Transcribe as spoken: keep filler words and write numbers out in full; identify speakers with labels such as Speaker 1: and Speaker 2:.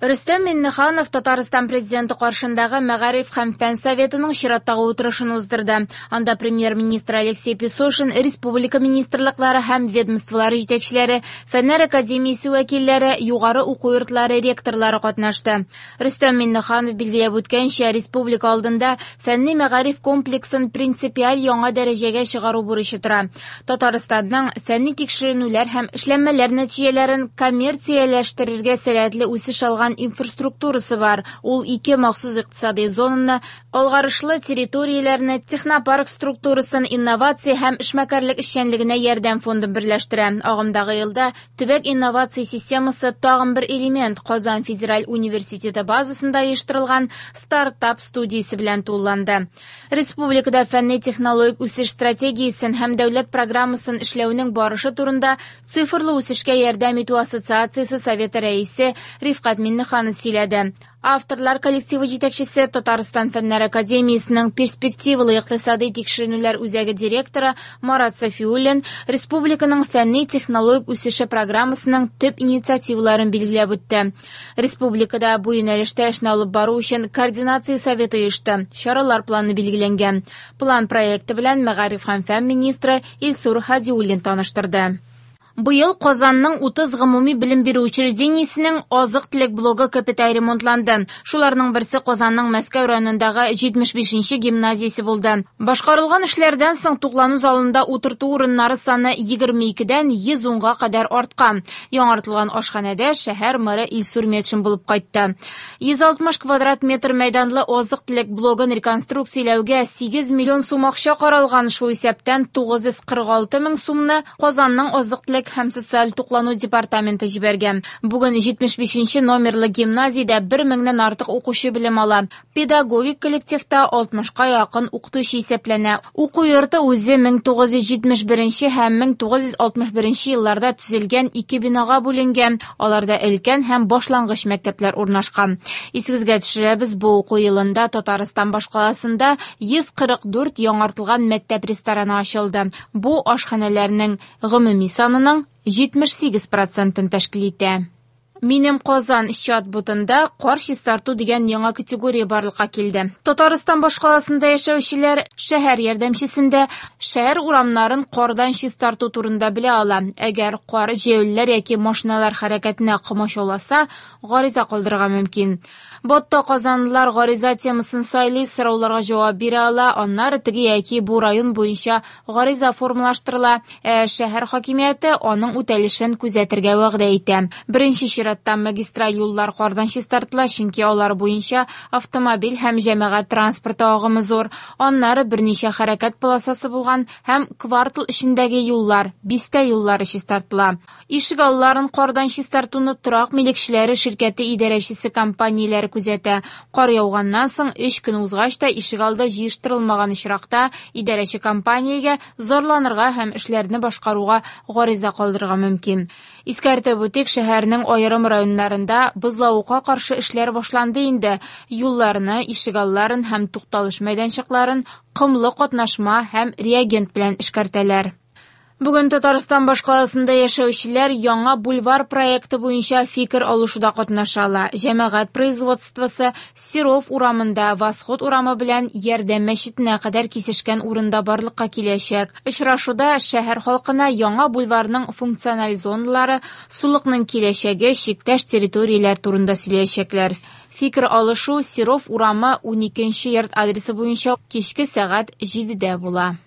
Speaker 1: Рөстәм Миңнеханов Татарстан президенты каршындагы Мәгариф һәм фән советының чираттагы утырышын уздырды. Анда премьер-министр Алексей Песошин, республика министрлыклары һәм ведомстволары җитәкчеләре, Фәннәр академиясе вәкилләре, югары уку йортлары ректорлары катнашты. Рөстәм Миңнеханов билгеләп үткәнчә, республика алдында фәнни мәгариф комплексын принципиаль яңа дәрәҗәгә чыгару бурычы тора. Татарстанның фәнни тикшеренүләр һәм эшләнмәләр нәтиҗәләрен коммерцияләштерергә сәләтле үсеш алган инфраструктурасы бар. Ул ике махсус икътисади зонаны, алгарышлы территорияләрне, технопарк структурасын, инновация һәм эшмәкәрлек эшчәнлегенә ярдәм фондын берләштерә. Агымдагы елда төбәк инновация системасы тагын бер элемент Казан федераль университеты базасында оештырылган стартап студиясе белән тулыланды. Республикада фәнни технологик үсеш стратегиясен һәм дәүләт программасын эшләүнең барышы турында цифрлы үсешкә ярдәм итү ассоциациясе советы рәисе Рифкат Миңнеханов сөйләде. Авторлар коллективы җитәкчесе, Татарстан Фәннәр академиясенең перспективалы икътисади тикшеренүләр үзәге директоры Марат Сафиуллин республиканың фәнни технологик үсеше программасының төп инициативаларын билгеләп үтте. Республикада бу юнәлештә эшне алып бару өчен координация советы оешты. Чаралар планы билгеләнгән. План проекты белән Мәгариф һәм фән министры Илсур Хадиуллин таныштырды. Быел Казанның утыз гомуми белем бирү учреждениесенең азык-төлек блогы капиталь ремонтланды. Шуларның берсе Казанның Мәскәү районындагы җитмеш бишенче гимназиясе булды. Башкарылган эшләрдән соң туклану залында утырту урыннары саны егерме икедән йөз унга кадәр арткан. Яңартылган ашханәдә шәһәр мэры Илсур Метшин булып кайтты. йөз алтмыш квадрат метр мәйданлы азык-төлек блогын реконструкцияләүгә сигез миллион сум акча каралган. Шул исәптән тугыз йөз кырык алты мең сумны Казанның азык-төлек һәм социаль туклану департаменты җибәргән. Бүген җитмеш бишенче номерлы гимназиядә бер меңнән артык укучы белем ала. Педагогик коллективта алтмышка якын укытучы исәпләнә. Уку йорты үзе мең тугыз йөз җитмеш беренче һәм мең тугыз йөз алтмыш беренче елларда төзелгән ике бинага бүленгән. Аларда өлкән һәм башлангыч мәктәпләр урнашкан. Исегезгә төшерәбез, бу уку елында Татарстан башкаласында йөз кырык дүрт яңартылган мәктәп рестораны ачылды. Бу ашханәләрнең гомуми санының җитмеш сигез процентын тәшкил итә. Минем Казан исчат бутында кар чистарту дигән яңа категория барлыкка килде. Татарстан башкаласында яшәүчеләр шәһәр ярдәмчесендә шәһәр урамнарын кардан чистарту турында белә ала. Әгәр кар җәяүлеләр яки машиналар хәрәкәтенә комачауласа, гариза калдырырга мөмкин. Ботта казанлылар гариза темасын сайлый, сорауларга җавап бирә ала, аннары теге яки бу район буенча гариза формалаштырыла. Ә шәһәр хакимияте аның үтәлешен күзәтергә вәгъдә итә. Беренче чиратта магистраль юллар кардан чистартыла, чөнки алар буенча автомобиль һәм җәмәгать транспорты агымы зур. Аннары берничә хәрәкәт полосасы булган һәм квартал эчендәге юллар, бистә юллары чистартыла. Ишек алларын кардан чистартуны торак милекчеләре ширкәте идарәчесе компанияләре күзәтә. Кар яуганнан соң өч көн узгач та ишек алды җыештырылмаган очракта идарәче компаниягә зарланырга һәм эшләрне башкаруга гариза калдырырга мөмкин. Искәртеп үтик, шәһәрнең аерым районнарында бозлавыкка каршы эшләр башланды инде. Юлларны, ишегалларын һәм тукталыш мәйданчыкларын кымлы катнашма һәм реагент белән эшкәртәләр. Бүген Татарстан башкаласында яшәүчеләр яңа бульвар проекты буенча фикер алышуда катнашалар. Җәмәгать производствосы Серов урамында Восход урамы белән Ярдәм мәчетенә кадәр кисешкән урында барлыкка киләчәк. Очрашуда шәһәр халкына яңа бульварның функциональ зоналары, сулыкның киләчәге, чиктәш территорияләр турында сөйләячәкләр. Фикер алышу Серов урамы уникенче йорт адресы буенча кичке сәгать җидедә була.